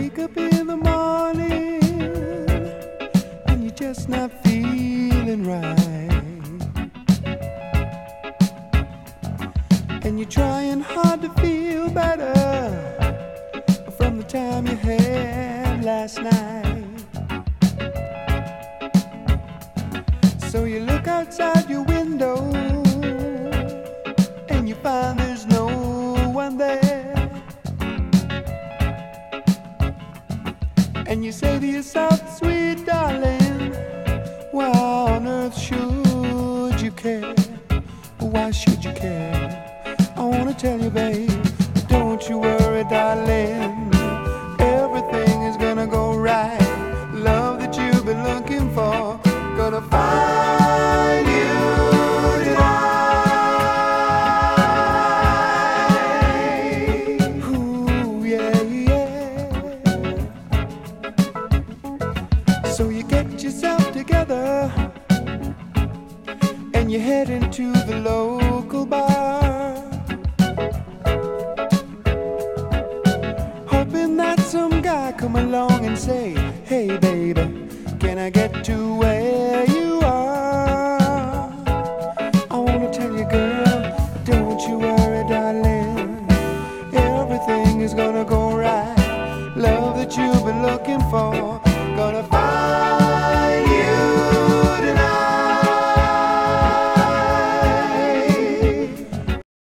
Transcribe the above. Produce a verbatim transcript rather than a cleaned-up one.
wake up in the morning and you're just not feeling right, and you're trying hard to feel better from the time you had last night. So you look outside your window and you find there's no one there, and you say to yourself, sweet darling, why on earth should you care? Why should you care? I wanna tell you, babe, don't you worry, darling, everything is gonna go right. Love that you've been looking for, gonna find you tonight. Ooh, yeah, yeah. So you get yourself together and you head into the local bar, hoping that some guy come along and say, hey baby, can I get to where you are? I wanna tell you, girl, don't you worry, darling, everything is gonna go right. Love that you've been looking for,